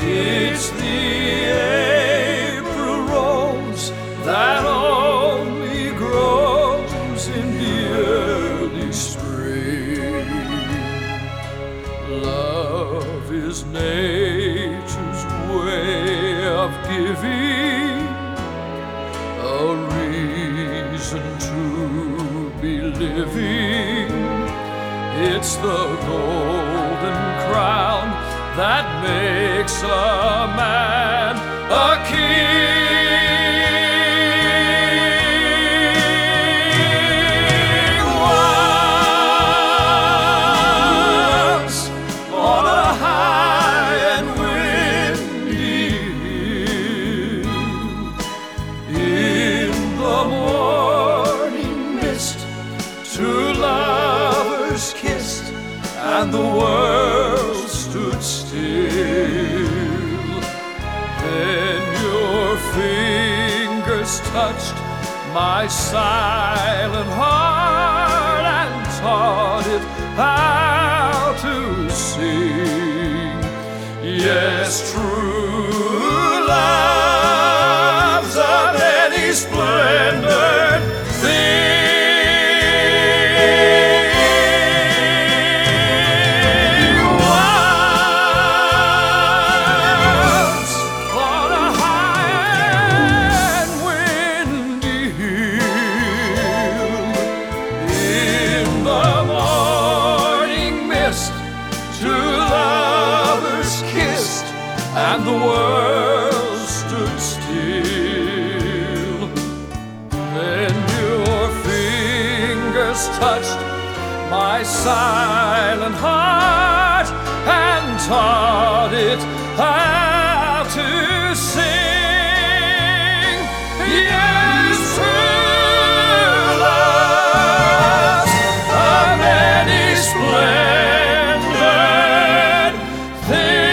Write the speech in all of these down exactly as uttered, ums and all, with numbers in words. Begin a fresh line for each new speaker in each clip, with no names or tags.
It's the April rose that only grows in the early spring. Love is nature's way of giving a reason to be living. It's the golden crown that makes a man a king. Once on a high and windy hill, in the morning mist, two lovers kissed, and the world stood still. Then your fingers touched my silent heart and taught it how to sing. Yes, true love's a many splendored thing. And the world stood still. Then your fingers touched my silent heart and taught it how to sing. Yes, true love, a many splendored thing.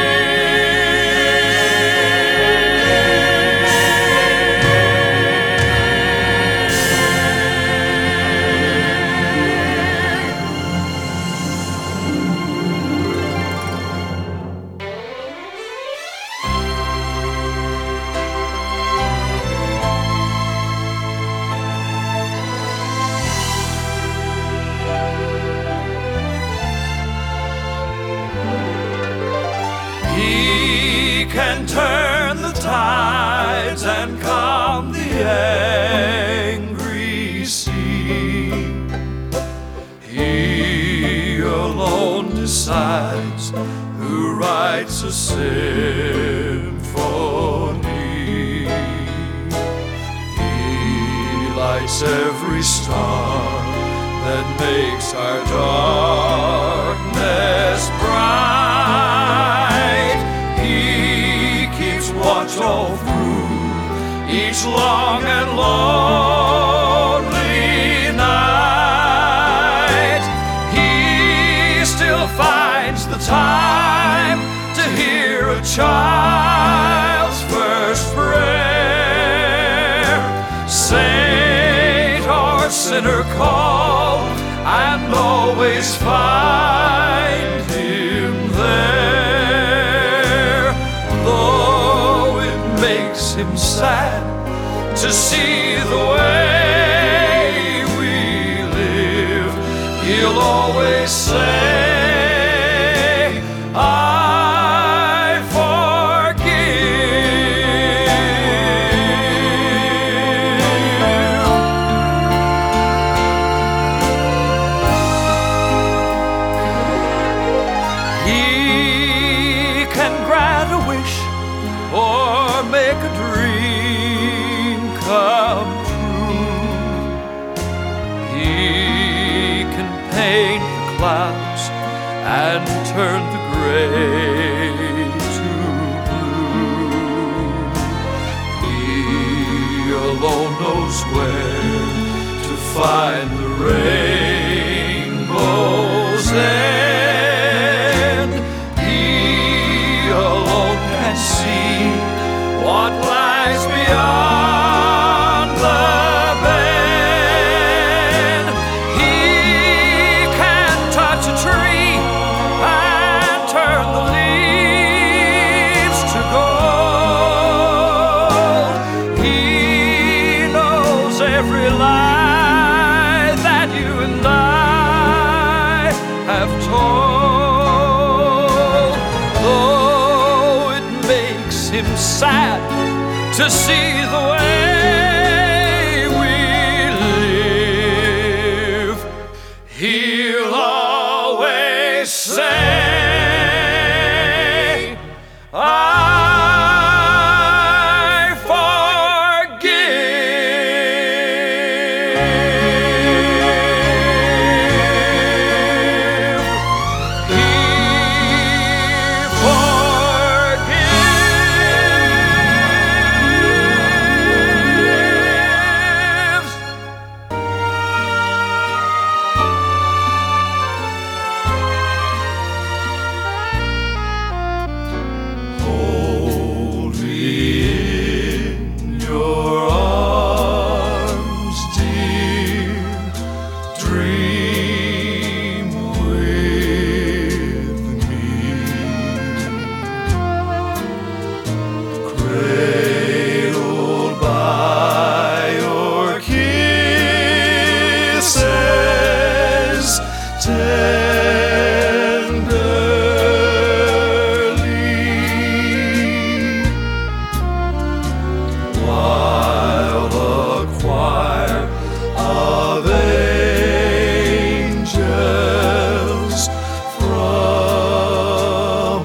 He can turn the tides and calm the angry sea. He alone decides who writes a symphony. He lights every star that makes our darkness bright. Watch all through each long and lonely night. He still finds the time to hear a child's first prayer. Saint or sinner call and always find him there. Though makes him sad to see the way we live, he'll always say, I forgive. He can grant a wish or make a dream come true. He can paint the clouds and turn the gray to blue. He alone knows where to find the rainbow's end. He alone can see what lies beyond the bend. He can touch a tree and turn the leaves to sad to see the way we live. He'll always say, I forgive. He forgives. Hold me in your arms, dear. Dream with me. Cradled by your kisses tenderly, while the choir of angels from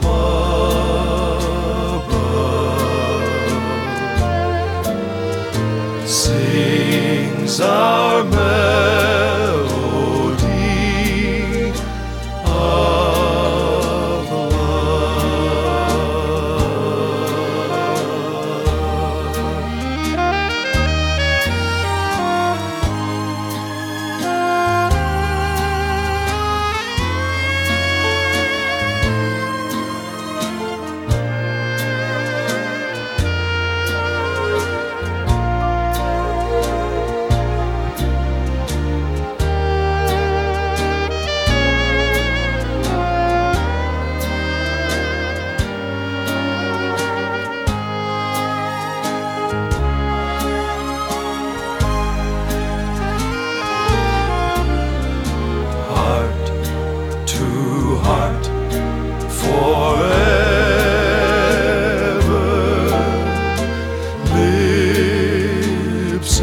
above sings our melody of heart to heart forever, lips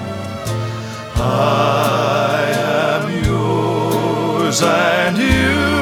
entwined. I am yours and you